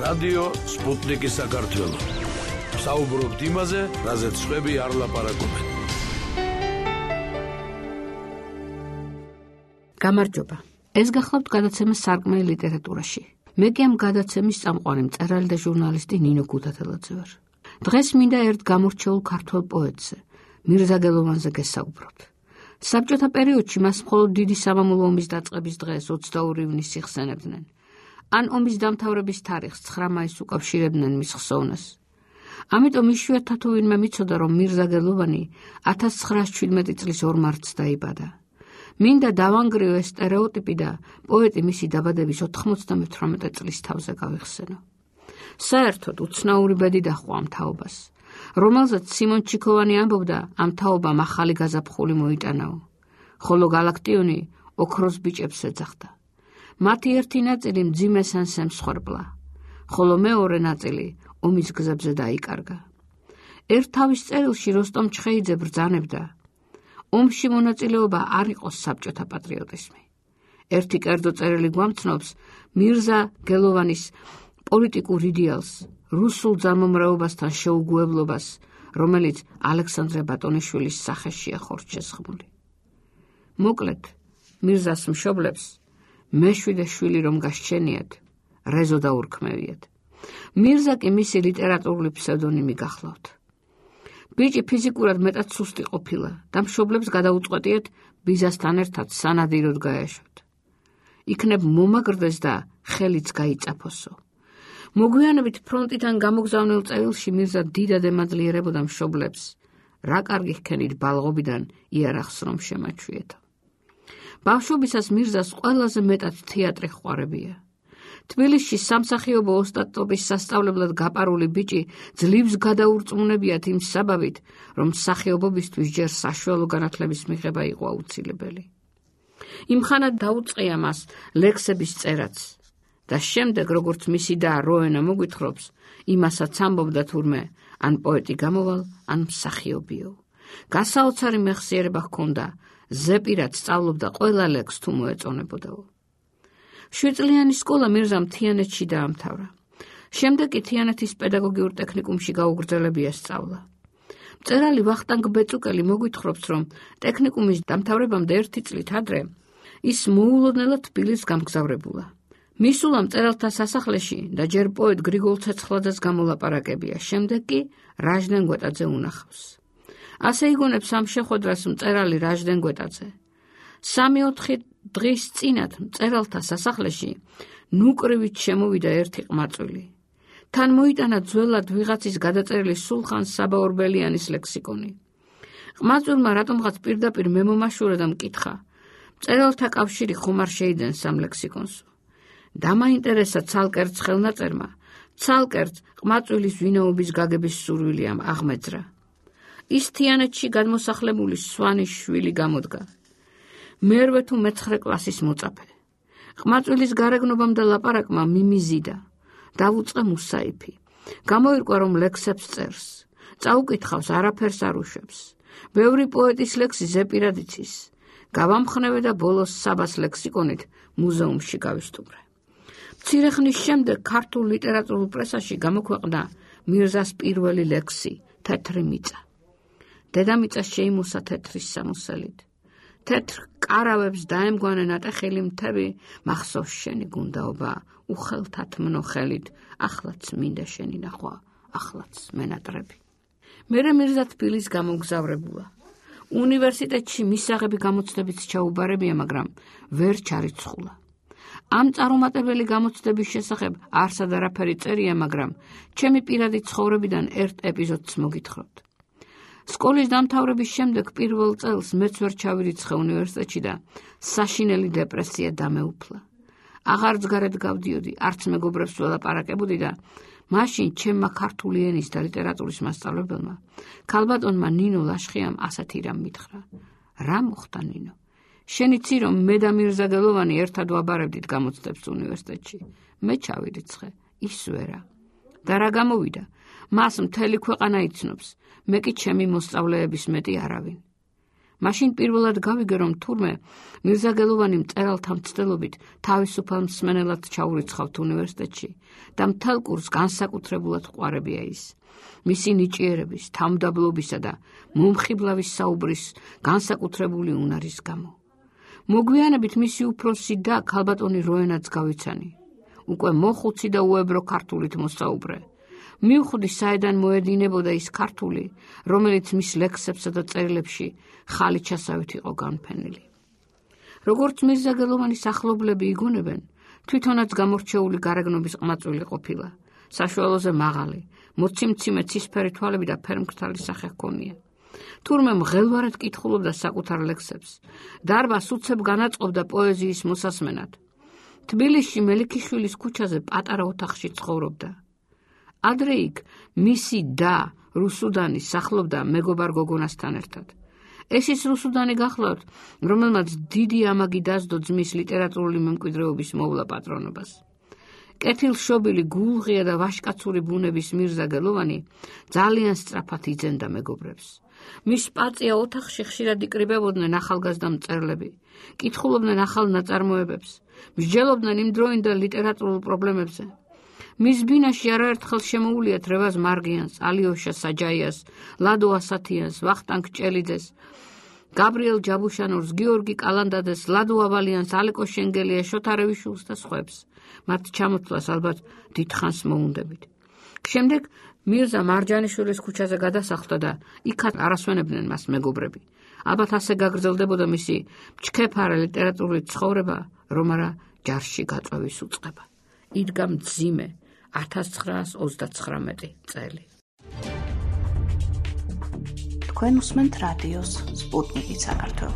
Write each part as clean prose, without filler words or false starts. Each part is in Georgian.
რადიო სპუტნიკის საქართველო. საუბრობთ იმაზე, რაზეც სხვები არ ლაპარაკობენ. გამარჯობა. ეს გახლავთ გადაცემა სარკმელი ლიტერატურაში. მე კი ამ გადაცემის წამყვანი მწერალი და ჟურნალისტი ნინო გუდათელაძე ვარ. დღეს მინდა ერთ გამორჩეულ ქართველ პოეტზე, მირზა გელოვანზე გესაუბროთ. საბჭოთა პერიოდში მას მხოლოდ დიდი სამამულო ომის დაწყების დღეს 22 ივნისს იხსენებდნენ. ან ომის დამთავრების თარიღს 9 მაისს უკავშირებდნენ მის ხსოვნას. ამიტომ იშვიათად თუ ვინმე მიცოდა, რომ მირზა გელოვანი 1917 წლის 2 მარტს დაიბადა. მინდა დავანგრიო ეს სტერეოტიპი და პოეტი მისი დაბადების 98 წლის თავზე გავიხსენო. საერთოდ უცნაური ბედი დაჰყვა ამ თაობას, რომელზეც სიმონ ჩიქოვანი ამბობდა, ამ თაობამ ახალი გაზაფხული მოიტანაო, ხოლო გალაქტიონი ოქროს ბიჭებს ეძახდა. მათი ერთი ნაწილი მძიმე სენს ემსხვერპლა, ხოლო მეორე ნაწილი ომის გზებზე დაიკარგა. ერთ თავის წერილში როსტომ ჩხეიძე ბრძანებდა, ომში მონაწილეობა არ იყოს საბჭოთა პატრიოტიზმი. ერთი კერძო წერილი გვამცნობს მირზა გელოვანის პოლიტიკურ იდეალს, რუსულ ძალმომრეობასთან შეუგუებლობას, რომელიც ალექსანდრე ბატონიშვილის სახეშია ხორცშესხმული. მოკლედ, მირზას მშობლებს მეშვიდე შვილი რომ გასჩენიათ, რეზო დაურქმევიათ. მირზა კი მისი ლიტერატურული ფსევდონიმი გახლავთ. ბიჭი ფიზიკურად მეტად სუსტი ყოფილა და მშობლებს გადაუწყვეტიათ ბიზასთან ერთად სანადიროდ გაეშვათ. იქნებ მომაგრდეს და ხელიც გაიწაფოსო. მოგვიანებით ფრონტიდან გამოგზავნილ წერილში მირზა დიდად ემაძლიერებოდა მშობლებს, რა კარგი ჰქენით ბალღობიდან იარაღს რომ შემაჩვიეთო. ბავშვობისას მირზას ყველაზე მეტად თეატრი ჰყარებია. თბილისში სამსახიობო ოსტატობის სასწავლებლად გაპარული ბიჭი ძლივს გადაურწმუნებიათ იმ საბაბით, რომ მსახიობობისთვის ჯერ საშუალო განათლების მიღება იყო აუცილებელი. იმხანად დაუწყია მას ლექსების წერაც და შემდეგ, როგორც მისი და როენა მოგვითხრობს, იმასაც ამბობდა თურმე, ან პოეტი გამოვალ, ან მსახიობიო. გასაოცარი მეხსიერება ჰქონდა, ზეპირად სწავლობდა ყველა ლექსს თუ მოეწონებოდაო. 7 წლიანი სკოლა მირზამ თიანეთში დაამთავრა. შემდეგ კი თიანეთის პედაგოგიურ ტექნიკუმში გაუგრძელებია სწავლა. მწერალი ვახტანგ ბეწუკელი მოგვითხრობს, რომ ტექნიკუმის დამთავრებამდე 1 წლით ადრე ის მოულოდნელად თბილისს გამგზავრებულა. მისულა მწერალთა სასახლეში და ჯერ პოეტ გრიგოლ ცეცხლაძეს გამოლაპარაკებია, შემდეგ კი რაჟდენ გვეტაძე უნახავს. ასე იგონებს ამ შეხვედრას მწერალი რაჟდენ გვეტაძე. 3-4 დღის წინათ მწერალთა სასახლეში ნუკრივით შემოვიდა ერთი ყმაწვილი. თან მოიტანა ძველად ვიღაცის გადაწერილი სულხან საბა-ორბელიანის ლექსიკონი. ყმაწვილმა რატომღაც პირდაპირ მემომაშურა და მკითხა, მწერალთა კავშირი ხომ არ შეიძენს ამ ლექსიკონსო. დამაინტერესა ცალკერძ ხელნაწერმა, ცალკერძ ყმაწვილის ვინაობის გაგების სურვილიამ აღმეძრა. ის თიანეთში გადმოსახლებული სვანის შვილი გამოდგა. მერვე თუ მე-9 კლასის მოწაფე. ყმაწვილის გარეგნობამ და ლაპარაკმა მიმიზიდა. დავუწყე მუსაიფი. გამოირკვა, რომ ლექსებს წერს. წაუკითხავს, არაფერს არ უშვებს. ბევრი პოეტის ლექსი ზეპირად იცის. გავამხნევე და ბოლოს საბას ლექსიკონით მუზეუმში გავისტუმრე. მცირე ხნის შემდეგ ქართულ ლიტერატურულ პრესაში გამოქვეყნდა მირზას პირველი ლექსი თეთრი მიწა. დედამიწა შეიმოსა თეთრის სამოსელით. თეთრ კარავებს დაემგვანე ნატეხილი მთები, მახსოვს შენი გუნდაობა, უხელთათ mnoხელით, ახლაც მინდა შენი ნახვა, ახლაც მენატრები. მერე მირზა თბილის გამოგზავრებულა. უნივერსიტეტში მისაღები გამოცდებიც ჩაუბარებია, მაგრამ ვერ ჩარიცხულა. ამ წარუმატებელი გამოცდების შესახებ არსად არაფერი წერია, მაგრამ ჩემი პირადი ცხოვრებიდან ერთ ეპიზოდს მოგითხრობთ. სკოლის დამთავრების შემდეგ პირველ წელს მეც ვერ ჩავირიცხე უნივერსიტეტში და საშინელი დეპრესია დამეუფლა. აღარც გარეთ გავდიოდი, არც მეგობრებს ველაპარაკებოდი და მაშინ ჩემმა ქართული ენის და ლიტერატურის მასწავლებელმა, ქალბატონმა ნინო ლაშხიამ ასეთი რამ მითხრა. რა მოხდა ნინო? შენ იცი, რომ მე და მირზა გელოვანი ერთად ვაბარებდით გამოცდებს უნივერსიტეტში. მე ჩავირიცხე, ის ვერა. და რა გამოვიდა? მას მთელი ქვეყანა იცნობს, მე კი ჩემი მოსწავლეების მეტი არავინ. მაშინ პირველად გავიგე, რომ თურმე მირზაგელოვანი მწერალთა მცდელობით თავისუფალ მსმენელად ჩაურიცხავთ უნივერსიტეტში და მთელ კურსს განსაკუთრებულად ყვარებია ის. მისი ნიჭიერების, თავმდაბლობისა და მომხიბლავის საუბრის განსაკუთრებული უნარის გამო. მოგვიანებით მისი უფროსი და ქალბატონი როენაც გავიცანი. უკვე მოხუცი და უებრო ქართულით მოსაუბრე. მივხვდი საიდან მოედინებოდა ის ქართული, რომელიც მის ლექსებსა და წერილებში ხალით ჩასავით იყო განფენილი. როგორც მირზაგელოვანის ახლობლები იგონებენ, თვითონაც გამორჩეული გარეგნობის ყმაწვილი ყოფილა. საშუალოზე მაღალი, მოციმციმე ცისფერი თვალები და ფერმკრთალი სახე ჰქონია. თურმე მღელვარად კითხულობდა საკუთარ ლექსებს. დარბას უცებ განაწყობდა პოეზიის მოსასმენად. თბილისში მელიქიშვილის ქუჩაზე პატარა ოთახში ცხოვრობდა. ადრე იქ მისი და რუსუდანი სახლობდა მეგობარ გოგონასთან ერთად. ეს ის რუსუდანი გახლავთ, რომელმაც დიდი ამაგი დასდო ძმის ლიტერატურული მემკვიდრეობის მოვლა პატრონობას. კეთილშობილი, გულღია და ვაშკაცური ბუნების მირზაგელოვანი ძალიან სწრაფად იძენდა მეგობრებს. მის პაწია ოთახში ხშირად იკრიბებოდნენ ახალგაზრდა მწერლები, კითხულობდნენ ახალ ნაწარმოებებს, მსჯელობდნენ იმდროინდელ ლიტერატურულ პრობლემებზე. მის ბინაში არაერთხელ შემოუვლიათ რევაზ მარგიანს, ალიოშა საჯაიას, ლადო ასათიანს, ვახტანგ ჭელიძეს, გაბრიელ ჯაბუშანურს, გიორგი კალანდადეს, ლადო ავალიანს, ალეკო შენგელიას, შოთა რევიშვილს და სხვებს. მათ ჩამოთვლას ალბათ დიდხანს მოუნდებით. შემდეგ მირზა მარჯანიშვილის ქუჩაზე გადასახლდა და იქაც არასვენებდნენ მას მეგობრები. ალბათ ასე გაგრძელდებოდა მისი მჩქეფარა ლიტერატურული ცხოვრება, რომ არა ჯარში გაწვევის უწყება. იდგა მძიმე 1939 წელი. თქვენ უსმენთ რადიოს სპუტნიკი საქართველო.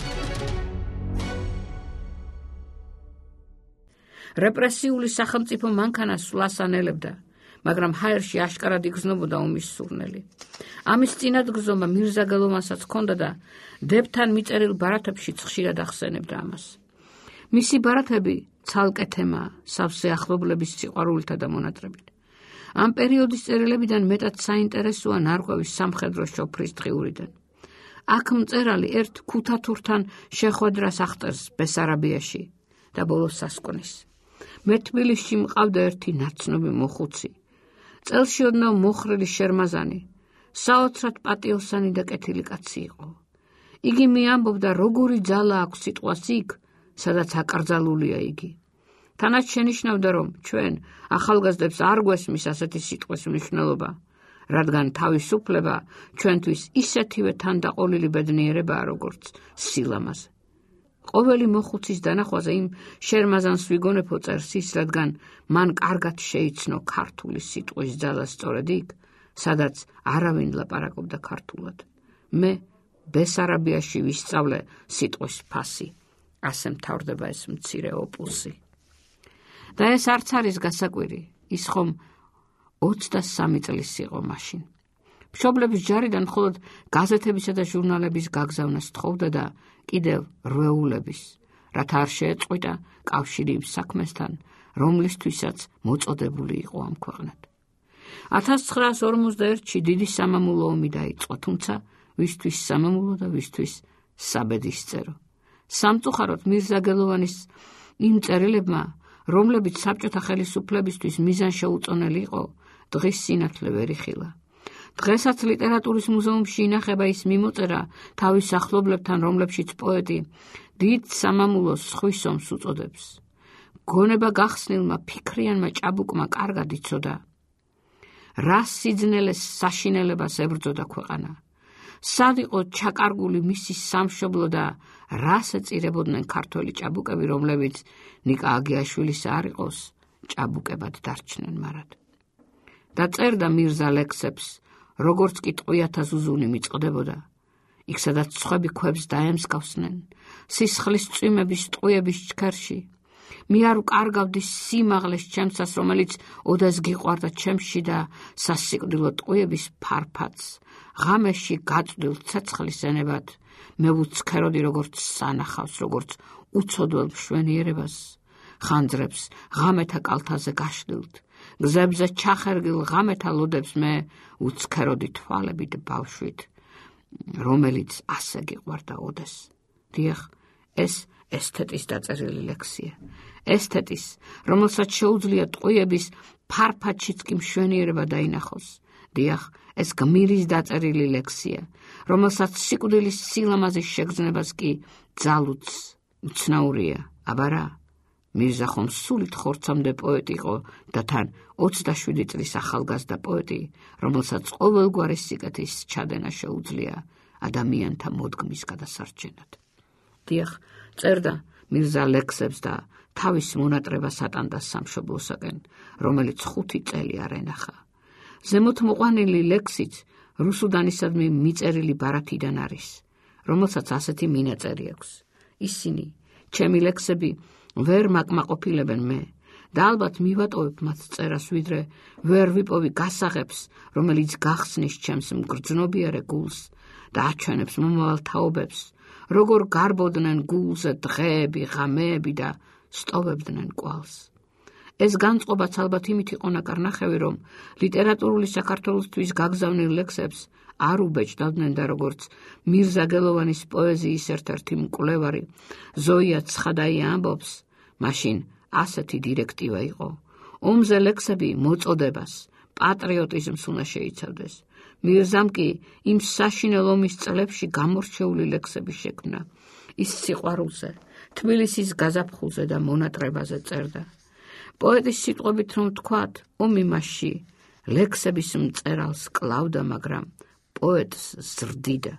რეპრესიული სახელმწიფო მანქანას სვლას ანელებდა, მაგრამ ჰაერში აშკარად იგრძნობოდა ომის სურნელი. ამის წინადგზობა მირზაგელოვანსაც ჰქონდა და დებთან მიწერილ ბარათებშიც ხშირად ახსენებდა ამას. მისი ბარათები ცალკე თემაა, სავსე ახლობლების სიყვარულითა და მონატრებით. ამ პერიოდის წერილებიდან მეტად საინტერესოა ნარკვევის სამხედრო შოფრის დღიურიდან. აქ მწერალი ერთ ქუთათურთან შეხვედრას აღწერს ბესარაბიაში და ბოლოს სასკონის. მე თბილისში მყავდა ერთი ნაცნობი მოხუცი. წელში ოდნავ მოხრილი შერმაზანი, საოცრად პატიოსანი და კეთილი კაცი იყო. იგი მიამბობდა, როგორი ძალა აქვს სიტყვას იქ, სადაც აკრძალულია იგი. თანაც შენიშნავდა, რომ ჩვენ ახალგაზრდებს არ გვესმის ასეთი სიტყვის მნიშვნელობა, რადგან თავისუფლება ჩვენთვის ისეთივე თანდაყოლილი ბედნიერებაა, როგორც სილამაზე. ყოველი მოხუცის დანახვაზე იმ შერმაზანს ვიგონებო წერს ის, რადგან მან კარგად შეიცნო ქართული სიტყვის ძალა სწორედ იქ, სადაც არავინ ლაპარაკობდა ქართულად. მე ბესარაბიაში ვისწავლე სიტყვის ფასი. ასე მთავრდება ეს მცირე ოპუსი. და ეს არც არის გასაკვირი, ის ხომ 23 წლის იყო მაშინ. მშობლების ჯარიდან მხოლოდ გაზეთებისა და ჟურნალების გაგზავნას თხოვდა და კიდევ რვეულების, რათა არ შეეწყვიტა კავშირი იმ საქმესთან, რომლისთვისაც მოწოდებული იყო ამ ქვეყნად. 1941-ში დიდი სამამულო ომი დაიწყო, თუმცა ვისთვის სამამულო და ვისთვის საბედისწერო. სამწუხაროდ მირზაგელოვანის იმ წერილებმა, რომლებიც საბჭოთა ხელისუფლებისთვის მიზანშეუწონელი იყო, დღის სინათლე ვერ იხილა. დღესაც ლიტერატურის მუზეუმში ინახება ის მიმოწერა თავის ახლობლებთან, რომლებშიც პოეტი დიდ სამამულოს ხვის ომს უწოდებს. გონება გახსნილმა ფიქრიანმა ჭაბუკმა კარგად იცოდა, რა სიძნელეს საშინელებას ებრძოდა ქვეყანა. სად იყო ჩაკარგული მისი სამშობლო და რას ეწირებოდნენ ქართველი ჭაბუკები, რომლებიც ნიკა აგიაშვილის არ იყოს, ჭაბუკებად დარჩნენ მარად. და წერდა მირზა ლექსებს, როგორც კი ტყვიათა ზუზუნი მიწყდებოდა, იქ სადაც სხვები ქვებს დაემსგავსნენ, სისხლის წვიმების ტყვიების ჩქერში. მე არ ვკარგავდი სიმაღლეს ჩემსას, რომელიც ოდას გიყვარდა ჩემში და სასიკვდილო ტყვიების ფარფაც, ღამეში გაწვდილ ცეცხლის ენებად, მე ვუცქეროდი როგორც სანახავს, როგორც უცოდველ მშვენიერებას, ხანძრებს ღამეთა კალთაზე გაშლილთ, გზებზე ჩახერგილ ღამეთა ლოდებს მე უცქეროდი თვალებით ბავშვით, რომელიც ასე გიყვარდა ოდეს. დიახ, ეს ესთეტის დაწერილი ლექსია. ესთეტის, რომელსაც შეუძლია ტყვიების ფარფაჩიც კი მშვენიერება დაინახოს. დიახ, ეს გმირის დაწერილი ლექსია, რომელსაც სიკვდილის სილამაზის შეგრძნებას კი ძალუც უცნაურია. აბა რა, მირზა ხომ სულით ხორცამდე პოეტი იყო და თან 27 წლის ახალგაზრდა პოეტი, რომელსაც ყოველგვარი სიკეთის ჩადენა შეუძლია ადამიანთა მოდგმის გადასარჩენად. დიახ, წერდა მირზა ლექსებს და თავის მონატრებას ატანდა სამშობლოსაკენ, რომელიც 5 წელი არ ენახა. ზემოთ მოყვანილი ლექსიც რუსუდანისადმი მიწერილი ბარათიდან არის, რომელსაც ასეთი მინაწერი აქვს. ისინი, ჩემი ლექსები, ვერ მაკმაყოფილებენ მე და ალბათ მივატოვებ მათ წერას, ვიდრე ვერ ვიპოვი გასაღებს, რომელიც გახსნის ჩემს მგრძნობიარე გულს და აჩვენებს მომავალ თაობებს, როგორ გარბოდნენ გულზე დღეები, ღამეები და სტოვებდნენ კვალს. ეს განწყობაც ალბათ იმით იყო ნაკარნახევი, რომ ლიტერატურული საქართველოსთვის გაგზავნილ ლექსებს არ უბეჭდავდნენ და როგორც მირზა გელოვანის პოეზიის ერთ-ერთი მკვლევარი ზოია ცხადაი ამბობს, მაშინ ასეთი დირექტივა იყო. ომზე ლექსები მოწოდებას, პატრიოტიზმს უნდა შეიცავდეს. მირზამ კი იმ საშინელ ომის წლებში გამორჩეული ლექსები შექმნა. ის სიყვარულზე, თბილისის გაზაფხულზე და მონატრებაზე წერდა. პოეტის სიტყვებით რომ თქვათ, ომი მასში ლექსების მწერალს კლავდა, მაგრამ პოეტს ზრდიდა.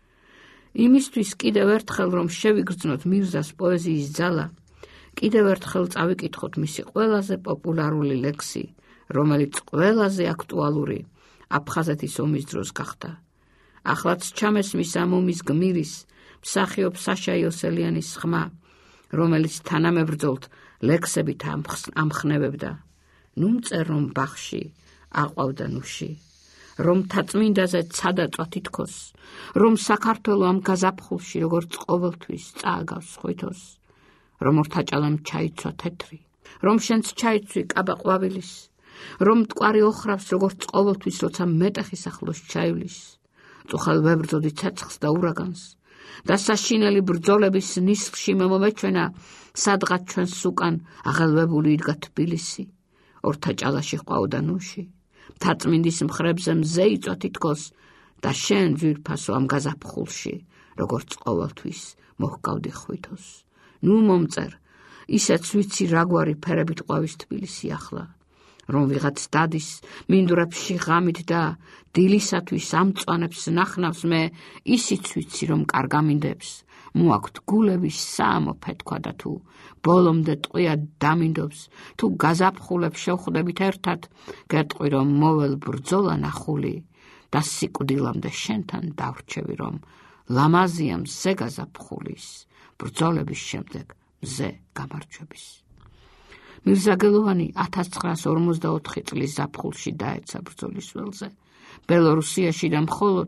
იმისთვის კიდევ ერთხელ რომ შევიგრძნოთ მირზას პოეზიის ძალა, კიდევ ერთხელ წავიკითხოთ მისი ყველაზე პოპულარული ლექსი, რომელიც ყველაზე აქტუალური აფხაზეთის ომის დროს გახდა. ახლაც ჩამესმის ამ ომის გმირის, მსახიობ საშა იოსელიანის ხმა, რომელიც თანამებრძოლთ ლექსებით ამხნევებდა. ნუ მწერ რომ ბაღში აყვავდა ნუში, რომ თაწმინდაზე ცადაწვა თითქოს, რომ საქართველო ამ გაზაფხულში როგორც ყოველთვის წააგავს ხვითოს, რომ ორთაჭალამ ჩაიცვა თეთრი, რომ შენც ჩაიცვი კაბა ყვავილის, რომ მტკვარი ოხრავს როგორც ყოველთვის, როცა მეტეხის ახლოს ჩაივლის, წუხელ ვებრძოდი ცეცხლს და ურაგანს და საშინელი ბრძოლების ნისლში მომეჩვენა, სადღაც ჩვენს უკან აღელვებული იდგა თბილისი, ორთაჭალაში ყვავდა ნუში, თაწმინდის მხრებზე მზე იწვა თითქოს და შენ ძვირფასო ამ გაზაფხულში, როგორც ყოველთვის მოჰკავდი ხვითოს. ნუ მომწერ, ისეც ვიცი რაგვარი ფერებით ყვავის თბილისი ახლა, რომ ვიღაც დადის მინდვრებში ღამით და დილისათვის ამწვანებს ნახნავს, მე ისიც ვიცი რომ კარგამინდებს, მოაქვთ გულების საამო ფეთქვა და თუ ბოლომდე ტყვია დამინდობს, თუ გაზაფხულებს შევხვდებით ერთად, გეტყვი რომ მოვალ ბრძოლა ნახული და სიკვდილამდე შენთან დავრჩევი, რომ ლამაზია მზე გაზაფხულის, ბრძოლების შემდეგ მზე გამარჯვების. მირზა გელოვანი 1944 წლის ზაფხულში დაეცა ბრძოლის ველზე. ბელორუსიაში და მხოლოდ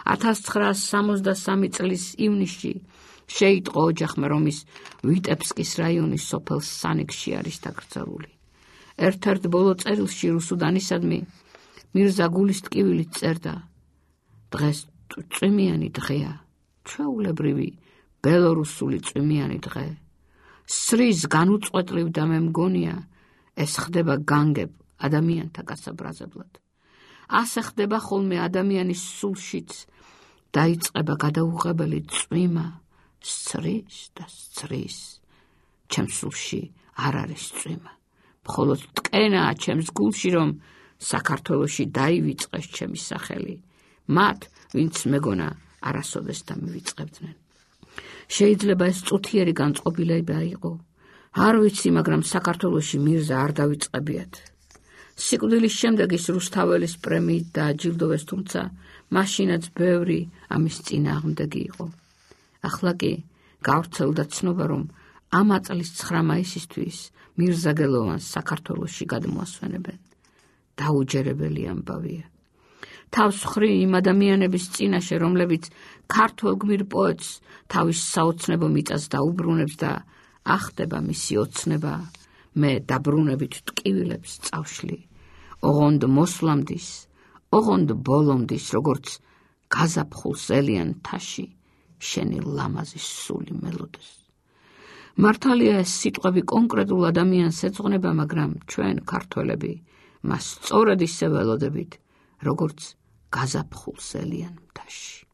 1963 წლის ივნისში შეიტყო ოჯახმა, რომ ის ვიტებსკის რაიონის სოფელ სანიკში არის დაკრძალული. ერთ-ერთ ბოლო წერილში რუსუდანისადმი მირზა გულის ტკივილით წერდა: დღეს წვიმიანი დღეა, ჩვეულებრივი ბელორუსული წვიმიანი დღე. სრის განუწყვეტლივ და მე მგონია, ეს ხდება განგებ ადამიანთა გასაბრაზებლად. ასე ხდება ხოლმე ადამიანის სულშიც, დაიწყება გადაუღებელი წვიმა, სცრის და სცრის. ჩემს სულში არ არის წვიმა, მხოლოდ ტკენაა ჩემს გულში, რომ საქართველოში დაივიწყეს ჩემი სახელი, მათ, ვინც მეგონა არასოდეს დამივიწყებდნენ. შეიძლება ეს წუთიერი განწყობილება იყო, არ ვიცი, მაგრამ საქართველოში მირზა არ დავიწყებიათ. სიკვდილის შემდეგ ის რუსთაველის პრემიით დააჯილდოვეს, თუმცა მაშინაც ბევრი ამის წინააღმდეგი იყო. ახლა კი გავრცელდა ცნობა, რომ ამ აწლის 9 მაისისთვის მირზა გელოვანს საქართველოში გადმოასვენებენ. დაუჯერებელი ამბავია. თავს ხრი იმ ადამიანების წინაშე, რომლებიც ქართველ გმირ პოეტს თავის საოცნებო მიწას დაუბრუნებს და ახდება მისი ოცნება, მე დაბრუნებით ტკივილებს წავშლი, ოღონდ მოსვლამდის, ოღონდ ბოლომდის, როგორც გაზაფხულსელიან მთაში შენი ლამაზი სული მელოდეს. მართალია ეს სიტყვები კონკრეტულ ადამიანს ეძღვნება, მაგრამ ჩვენ ქართველები მას სწორედ ისე ველოდებით, როგორც გაზაფხულსელიან მთაში.